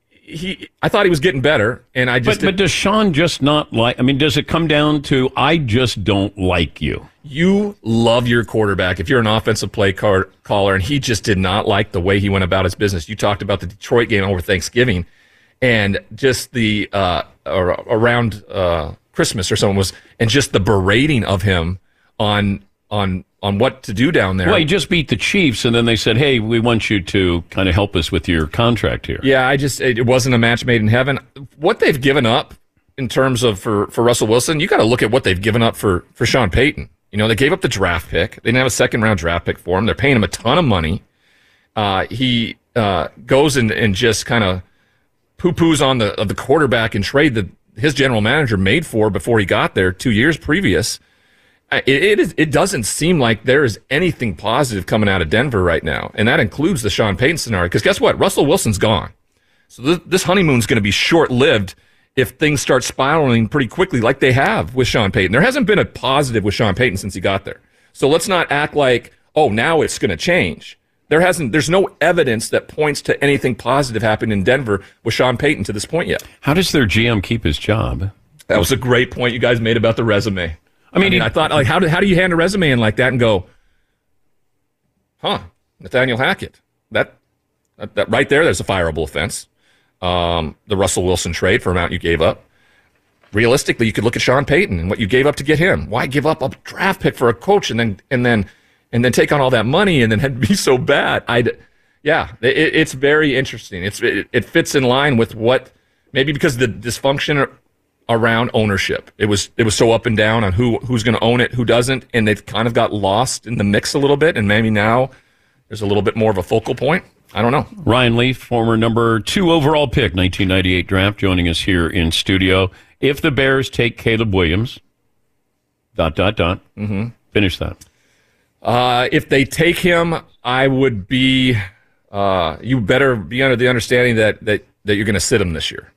he, I thought he was getting better, and I just. But, but does Sean just not like? I mean, does it come down to I just don't like you? You love your quarterback if you're an offensive play car, caller, and he just did not like the way he went about his business. You talked about the Detroit game over Thanksgiving. And just the uh, around uh, Christmas or something was, and just the berating of him on on on what to do down there. Well, he just beat the Chiefs, and then they said, "Hey, we want you to kind of help us with your contract here." Yeah, I just it wasn't a match made in heaven. What they've given up in terms of for, for Russell Wilson, you got to look at what they've given up for for Sean Payton. You know, they gave up the draft pick. They didn't have a second round draft pick for him. They're paying him a ton of money. Uh, he uh, goes and and just kind of poo-poos on the of the quarterback and trade that his general manager made for before he got there two years previous. It, it, is, it doesn't seem like there is anything positive coming out of Denver right now, and that includes the Sean Payton scenario. Because guess what? Russell Wilson's gone. So this, this honeymoon's going to be short-lived if things start spiraling pretty quickly like they have with Sean Payton. There hasn't been a positive with Sean Payton since he got there. So let's not act like, oh, now it's going to change. There hasn't. There's no evidence that points to anything positive happening in Denver with Sean Payton to this point yet. How does their G M keep his job? That was a great point you guys made about the resume. I mean, I, mean, he, I thought, like, how do how do you hand a resume in like that and go, huh, Nathaniel Hackett? That that, that right there, there's a fireable offense. um, the Russell Wilson trade for amount you gave up. Realistically, you could look at Sean Payton and what you gave up to get him. Why give up a draft pick for a coach and then and then and then take on all that money and then have be so bad? I'd, yeah, it, it's very interesting. It's it, it fits in line with what maybe because of the dysfunction around ownership. It was it was so up and down on who who's going to own it, who doesn't, and they've kind of got lost in the mix a little bit. And maybe now there's a little bit more of a focal point. I don't know. Ryan Leaf, former number two overall pick, nineteen ninety-eight draft, joining us here in studio. If the Bears take Caleb Williams, dot, dot, dot, mm-hmm. finish that. Uh, if they take him, I would be, uh, you better be under the understanding that, that, that you're going to sit him this year.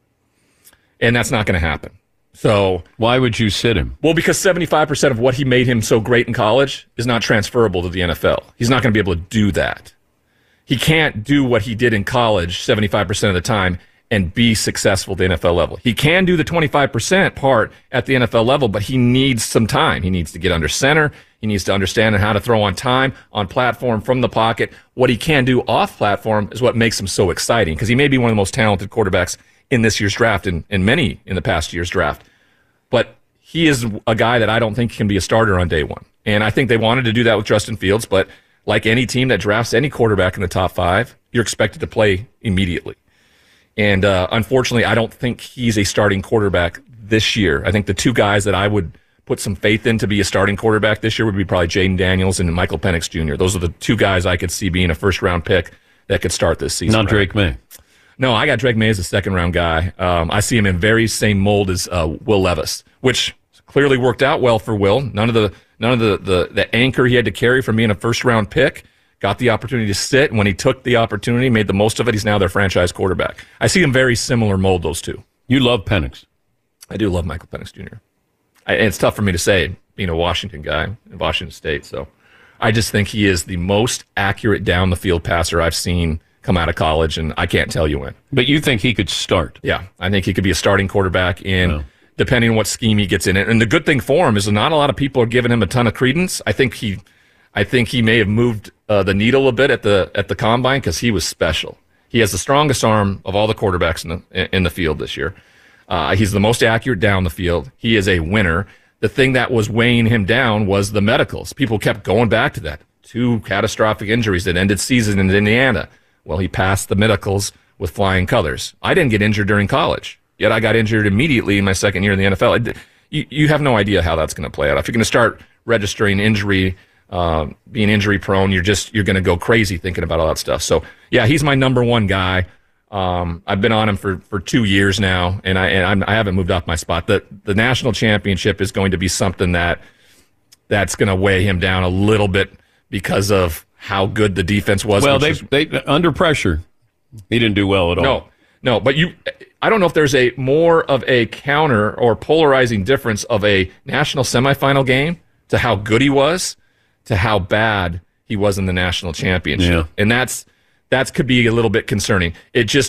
And that's not going to happen. So why would you sit him? Well, because seventy-five percent of what he made him so great in college is not transferable to the N F L. He's not going to be able to do that. He can't do what he did in college seventy-five percent of the time and be successful at the N F L level. He can do the twenty-five percent part at the N F L level, but he needs some time. He needs to get under center. He needs to understand how to throw on time, on platform, from the pocket. What he can do off platform is what makes him so exciting, because he may be one of the most talented quarterbacks in this year's draft and, and many in the past year's draft. But he is a guy that I don't think can be a starter on day one. And I think they wanted to do that with Justin Fields, but like any team that drafts any quarterback in the top five, you're expected to play immediately. And uh, unfortunately, I don't think he's a starting quarterback this year. I think the two guys that I would put some faith in to be a starting quarterback this year would be probably Jaden Daniels and Michael Penix Junior Those are the two guys I could see being a first-round pick that could start this season. Not right? Drake May. No, I got Drake May as a second-round guy. Um, I see him in very same mold as uh, Will Levis, which clearly worked out well for Will. None of the none of the, the, the anchor he had to carry from being a first-round pick. Got the opportunity to sit. When he took the opportunity, made the most of it, he's now their franchise quarterback. I see them very similar mold, those two. You love Penix. I do love Michael Penix Junior I, and it's tough for me to say, being a Washington guy in Washington State. So I just think he is the most accurate down-the-field passer I've seen come out of college, and I can't tell you when. But you think he could start? Yeah, I think he could be a starting quarterback in, oh. depending on what scheme he gets in. And the good thing for him is that not a lot of people are giving him a ton of credence. I think he, I think he may have moved uh, the needle a bit at the at the combine because he was special. He has the strongest arm of all the quarterbacks in the in the field this year. Uh, he's the most accurate down the field. He is a winner. The thing that was weighing him down was the medicals. People kept going back to that. Two catastrophic injuries that ended season in Indiana. Well, he passed the medicals with flying colors. I didn't get injured during college, yet I got injured immediately in my second year in the N F L. It, you, you have no idea how that's going to play out. If you're going to start registering injury, uh, being injury prone, you're just you're going to go crazy thinking about all that stuff. So, yeah, he's my number one guy. Um, I've been on him for, for two years now, and I and I'm, I haven't moved off my spot. The the national championship is going to be something that that's going to weigh him down a little bit because of how good the defense was. Well, they is, they under pressure, he didn't do well at all. No, no, but you, I don't know if there's a more of a counter or polarizing difference of a national semifinal game to how good he was to how bad he was in the national championship, yeah. and that's that could be a little bit concerning. It just.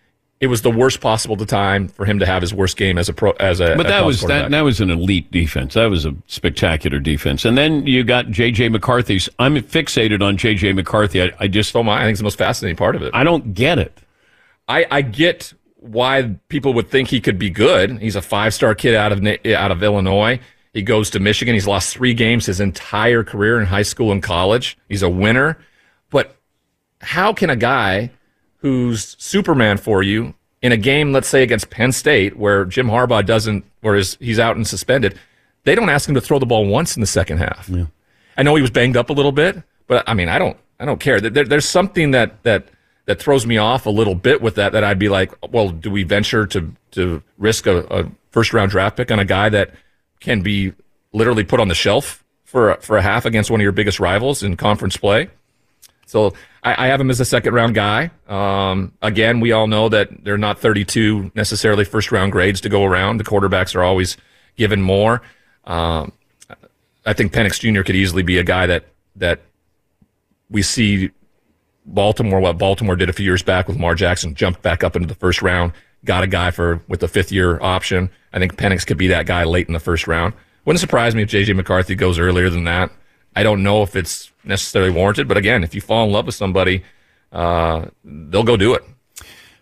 It was the worst possible time for him to have his worst game as a pro. As a, but a that was that, that was an elite defense. That was a spectacular defense. And then you got J J McCarthy's. I'm fixated on J J McCarthy. I, I just so am I. I think it's the most fascinating part of it. I don't get it. I, I get why people would think he could be good. He's a five-star kid out of out of Illinois. He goes to Michigan. He's lost three games his entire career in high school and college. He's a winner. But how can a guy who's Superman for you in a game, let's say against Penn State, where Jim Harbaugh doesn't, or is he's out and suspended, they don't ask him to throw the ball once in the second half. Yeah. I know he was banged up a little bit, but I mean, I don't, I don't care. There, there's something that that that throws me off a little bit with that. That I'd be like, well, do we venture to to risk a, a first round draft pick on a guy that can be literally put on the shelf for a, for a half against one of your biggest rivals in conference play? So I, I have him as a second-round guy. Um, again, we all know that they're not thirty-two necessarily first-round grades to go around. The quarterbacks are always given more. Um, I think Penix Junior could easily be a guy that that we see Baltimore, what Baltimore did a few years back with Lamar Jackson, jumped back up into the first round, got a guy for with the fifth-year option. I think Penix could be that guy late in the first round. Wouldn't surprise me if J J McCarthy goes earlier than that. I don't know if it's necessarily warranted, but again, if you fall in love with somebody, uh, they'll go do it.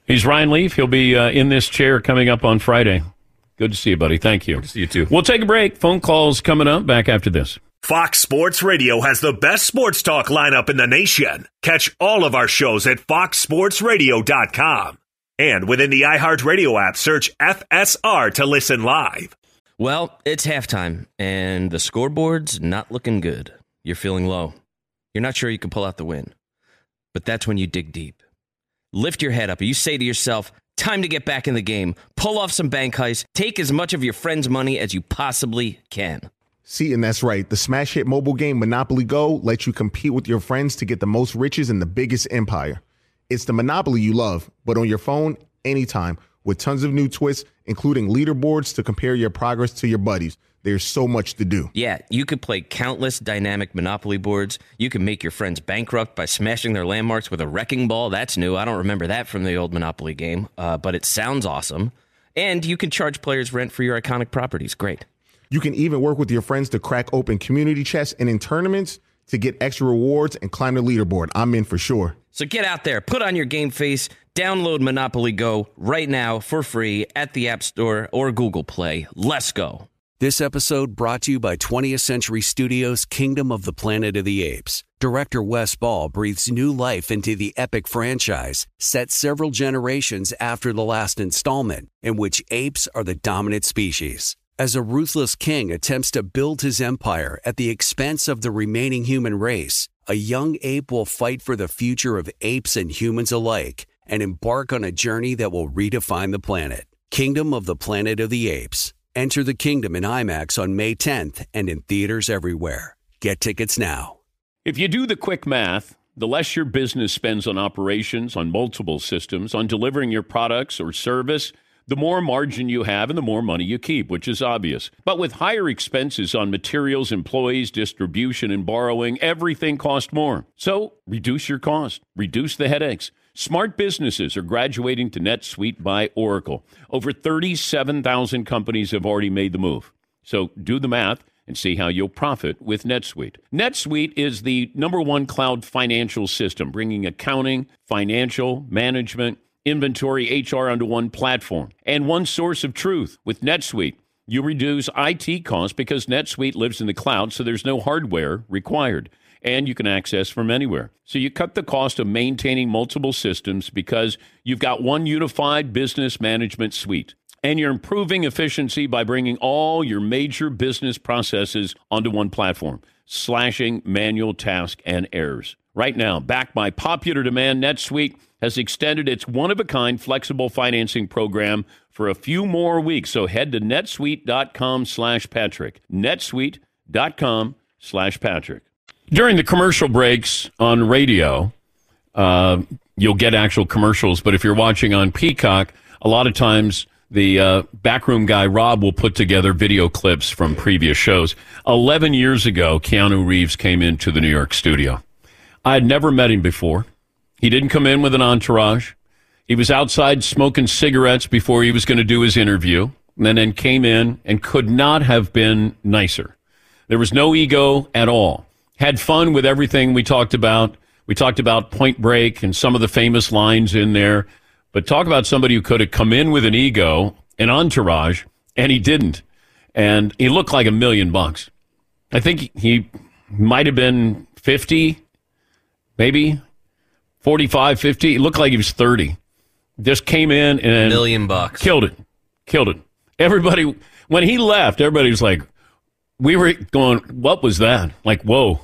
He's Ryan Leaf. He'll be uh, in this chair coming up on Friday. Good to see you, buddy. Thank you. Good to see you, too. We'll take a break. Phone calls coming up. Back after this. Fox Sports Radio has the best sports talk lineup in the nation. Catch all of our shows at fox sports radio dot com. And within the iHeartRadio app, search F S R to listen live. Well, it's halftime, and the scoreboard's not looking good. You're feeling low. You're not sure you can pull out the win. But that's when you dig deep. Lift your head up, and you say to yourself, time to get back in the game. Pull off some bank heists. Take as much of your friend's money as you possibly can. See, and that's right. The smash hit mobile game Monopoly Go lets you compete with your friends to get the most riches in the biggest empire. It's the Monopoly you love, but on your phone, anytime, with tons of new twists, including leaderboards to compare your progress to your buddies. There's so much to do. Yeah, you could play countless dynamic Monopoly boards. You can make your friends bankrupt by smashing their landmarks with a wrecking ball. That's new. I don't remember that from the old Monopoly game, uh, but it sounds awesome. And you can charge players rent for your iconic properties. Great. You can even work with your friends to crack open community chests and in tournaments to get extra rewards and climb the leaderboard. I'm in for sure. So get out there, put on your game face, download Monopoly Go right now for free at the App Store or Google Play. Let's go. This episode brought to you by twentieth Century Studios' Kingdom of the Planet of the Apes. Director Wes Ball breathes new life into the epic franchise, set several generations after the last installment, in which apes are the dominant species. As a ruthless king attempts to build his empire at the expense of the remaining human race, a young ape will fight for the future of apes and humans alike and embark on a journey that will redefine the planet. Kingdom of the Planet of the Apes. Enter the kingdom in IMAX on May tenth and in theaters everywhere. Get tickets now. If you do the quick math, the less your business spends on operations, on multiple systems, on delivering your products or service, the more margin you have and the more money you keep, which is obvious. But with higher expenses on materials, employees, distribution, and borrowing, everything costs more. So reduce your cost. Reduce the headaches. Smart businesses are graduating to NetSuite by Oracle. Over thirty-seven thousand companies have already made the move. So do the math and see how you'll profit with NetSuite. NetSuite is the number one cloud financial system, bringing accounting, financial, management, inventory, H R onto one platform and one source of truth. With NetSuite, you reduce I T costs because NetSuite lives in the cloud, so there's no hardware required, and you can access from anywhere. So you cut the cost of maintaining multiple systems because you've got one unified business management suite. And you're improving efficiency by bringing all your major business processes onto one platform, slashing manual tasks and errors. Right now, backed by popular demand, NetSuite has extended its one-of-a-kind flexible financing program for a few more weeks. So head to netsuite.com slash Patrick. netsuite.com slash Patrick. During the commercial breaks on radio, uh, you'll get actual commercials. But if you're watching on Peacock, a lot of times the uh, backroom guy, Rob, will put together video clips from previous shows. Eleven years ago, Keanu Reeves came into the New York studio. I had never met him before. He didn't come in with an entourage. He was outside smoking cigarettes before he was going to do his interview, and then came in and could not have been nicer. There was no ego at all. Had fun with everything we talked about. We talked about Point Break and some of the famous lines in there. But talk about somebody who could have come in with an ego, an entourage, and he didn't. And he looked like a million bucks. I think he might have been fifty, maybe forty-five, fifty. He looked like he was thirty. Just came in and million bucks. Killed it. Killed it. Everybody, when he left, everybody was like, we were going, what was that? Like, whoa.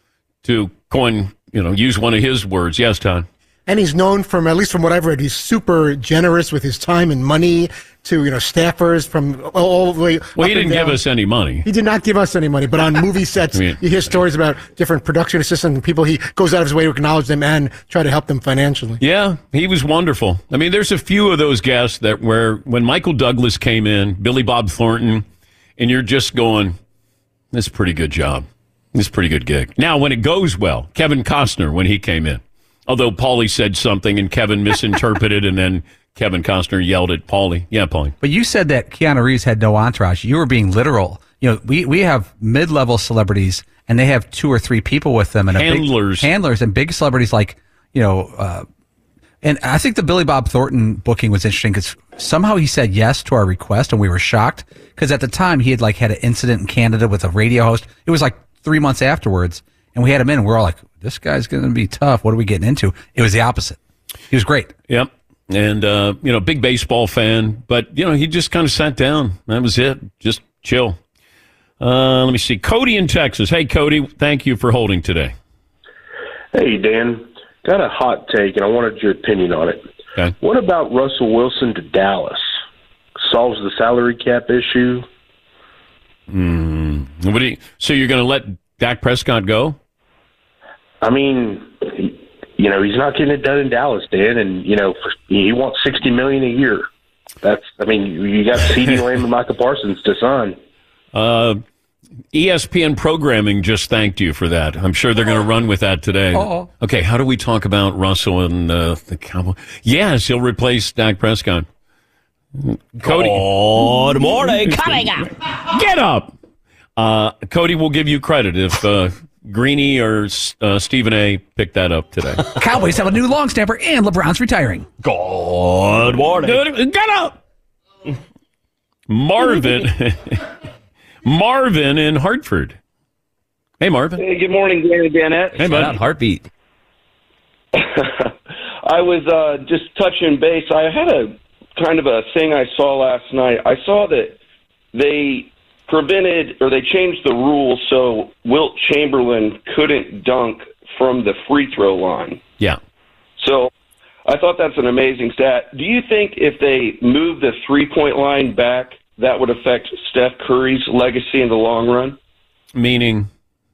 To coin, you know, use one of his words. Yes, Todd. And he's known from, at least from what I've read, he's super generous with his time and money to, you know, staffers from all the way. Well, he didn't give us any money. He did not give us any money, but on movie sets, I mean, you hear stories about different production assistants and people. He goes out of his way to acknowledge them and try to help them financially. Yeah, he was wonderful. I mean, there's a few of those guests that where when Michael Douglas came in, Billy Bob Thornton, and you're just going, this is a pretty good job. This is a pretty good gig. Now, when it goes well, Kevin Costner, when he came in, although Paulie said something and Kevin misinterpreted, and then Kevin Costner yelled at Paulie. Yeah, Paulie. But you said that Keanu Reeves had no entourage. You were being literal. You know, we, we have mid-level celebrities, and they have two or three people with them. And handlers. A big, handlers and big celebrities like, you know, uh, And I think the Billy Bob Thornton booking was interesting because somehow he said yes to our request, and we were shocked because at the time he had like had an incident in Canada with a radio host. It was like three months afterwards, and we had him in, and we're all like, this guy's going to be tough. What are we getting into? It was the opposite. He was great. Yep. And, uh, you know, big baseball fan, but, you know, he just kind of sat down. That was it. Just chill. Uh, let me see. Cody in Texas. Hey, Cody, thank you for holding today. Hey, Dan. Got a hot take, and I wanted your opinion on it. Okay. What about Russell Wilson to Dallas? Solves the salary cap issue? Mm, what do you, so you're going to let Dak Prescott go? I mean, he, you know, he's not getting it done in Dallas, Dan, and, you know, for, he wants sixty million dollars a year. That's, I mean, you got CeeDee Lamb and Micah Parsons to sign. Uh, E S P N programming just thanked you for that. I'm sure they're going to run with that today. Uh-oh. Okay, how do we talk about Russell and uh, the Cowboys? Yes, he'll replace Dak Prescott. Cody. Good morning. Coming up. Get up. Uh, Cody will give you credit if uh, Greeny or uh, Stephen A. picked that up today. Cowboys have a new long snapper and LeBron's retiring. Good morning. Get up. Marvin. Marvin in Hartford. Hey, Marvin. Hey, good morning, Dan and Danette. Hey, bud. Heartbeat. I was uh, just touching base. I had a kind of a thing I saw last night. I saw that they prevented or they changed the rules so Wilt Chamberlain couldn't dunk from the free throw line. Yeah. So I thought that's an amazing stat. Do you think if they move the three-point line back, that would affect Steph Curry's legacy in the long run? Meaning?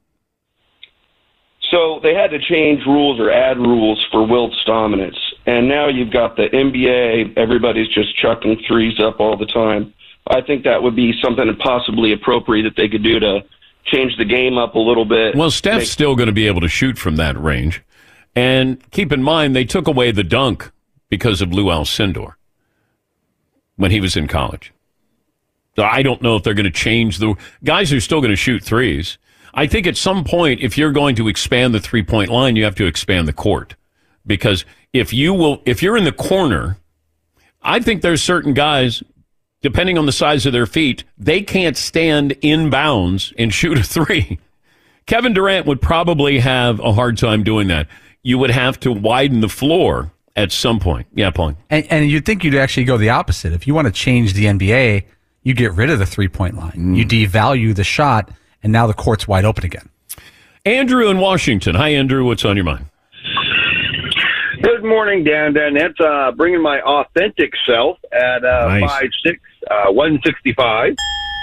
So they had to change rules or add rules for Wilt's dominance. And now you've got the N B A. Everybody's just chucking threes up all the time. I think that would be something possibly appropriate that they could do to change the game up a little bit. Well, Steph's Make- still going to be able to shoot from that range. And keep in mind, they took away the dunk because of Lou Alcindor when he was in college. So I don't know if they're going to change the guys are still going to shoot threes. I think at some point, if you're going to expand the three point line, you have to expand the court because if you will, if you're in the corner, I think there's certain guys, depending on the size of their feet, they can't stand in bounds and shoot a three. Kevin Durant would probably have a hard time doing that. You would have to widen the floor at some point. Yeah, Paul. And, and you'd think you'd actually go the opposite. If you want to change the N B A, you get rid of the three-point line. Mm. You devalue the shot, and now the court's wide open again. Andrew in Washington. Hi, Andrew. What's on your mind? Good morning, Dan. Dan, that's uh, bringing my authentic self at uh, Nice. five six, uh, one sixty-five.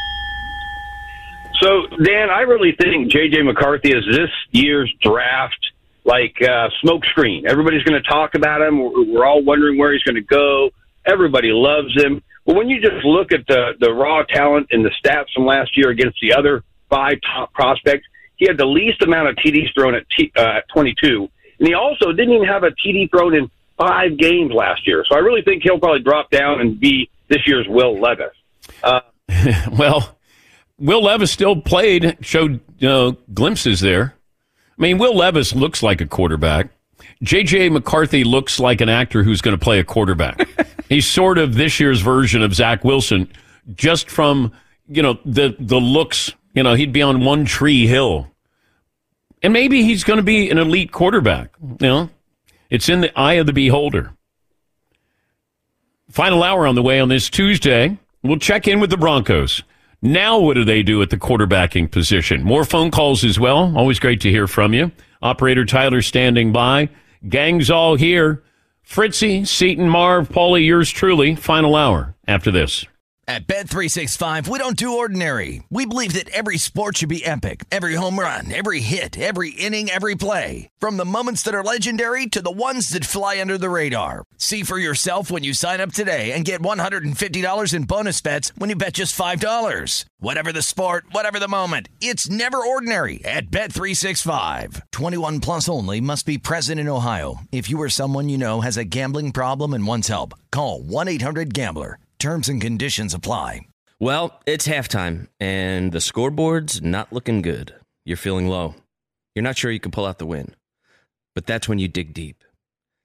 So, Dan, I really think J J. McCarthy is this year's draft like uh, smoke screen. Everybody's going to talk about him. We're, we're all wondering where he's going to go. Everybody loves him. But when you just look at the, the raw talent and the stats from last year against the other five top prospects, he had the least amount of T Ds thrown at, T, uh, at twenty-two. And he also didn't even have a T D thrown in five games last year. So I really think he'll probably drop down and be this year's Will Levis. Uh, well, Will Levis still played, showed you know, glimpses there. I mean, Will Levis looks like a quarterback. J J. McCarthy looks like an actor who's going to play a quarterback. He's sort of this year's version of Zach Wilson, just from, you know, the, the looks. You know, he'd be on One Tree Hill. And maybe he's going to be an elite quarterback. You know, it's in the eye of the beholder. Final hour on the way on this Tuesday. We'll check in with the Broncos. Now what do they do at the quarterbacking position? More phone calls as well. Always great to hear from you. Operator Tyler standing by. Gang's all here. Fritzy, Seton, Marv, Paulie, yours truly. Final hour after this. At Bet three sixty-five, we don't do ordinary. We believe that every sport should be epic. Every home run, every hit, every inning, every play. From the moments that are legendary to the ones that fly under the radar. See for yourself when you sign up today and get one hundred fifty dollars in bonus bets when you bet just five dollars. Whatever the sport, whatever the moment, it's never ordinary at Bet three sixty-five. twenty-one plus only. Must be present in Ohio. If you or someone you know has a gambling problem and wants help, call one eight hundred gambler. Terms and conditions apply. Well, it's halftime, and the scoreboard's not looking good. You're feeling low. You're not sure you can pull out the win. But that's when you dig deep.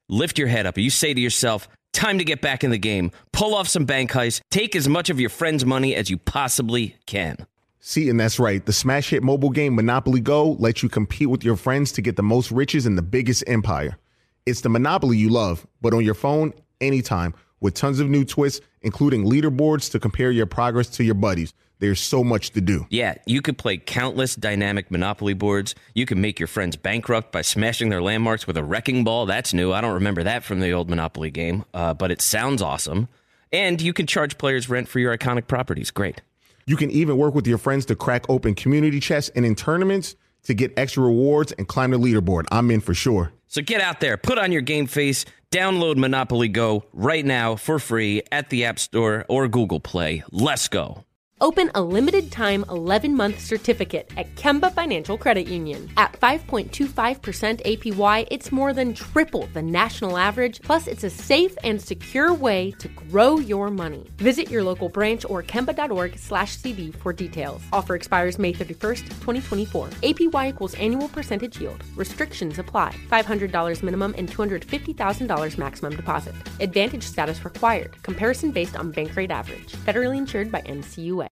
lift your head up. You say to yourself, time to get back in the game. Pull off some bank heists. Take as much of your friend's money as you possibly can. See, and that's right. The smash hit mobile game Monopoly Go lets you compete with your friends to get the most riches in the biggest empire. It's the Monopoly you love, but on your phone, anytime, with tons of new twists, including leaderboards to compare your progress to your buddies. There's so much to do. Yeah, you could play countless dynamic Monopoly boards. You can make your friends bankrupt by smashing their landmarks with a wrecking ball. That's new. I don't remember that from the old Monopoly game, uh, but it sounds awesome. And you can charge players rent for your iconic properties. Great. You can even work with your friends to crack open community chests and in tournaments to get extra rewards and climb the leaderboard. I'm in for sure. So get out there, put on your game face, download Monopoly Go right now for free at the App Store or Google Play. Let's go. Open a limited-time eleven-month certificate at Kemba Financial Credit Union. At five point two five percent A P Y, it's more than triple the national average, plus it's a safe and secure way to grow your money. Visit your local branch or kemba.org slash CD for details. Offer expires May thirty-first, twenty twenty-four. A P Y equals annual percentage yield. Restrictions apply. five hundred dollars minimum and two hundred fifty thousand dollars maximum deposit. Advantage status required. Comparison based on bank rate average. Federally insured by N C U A.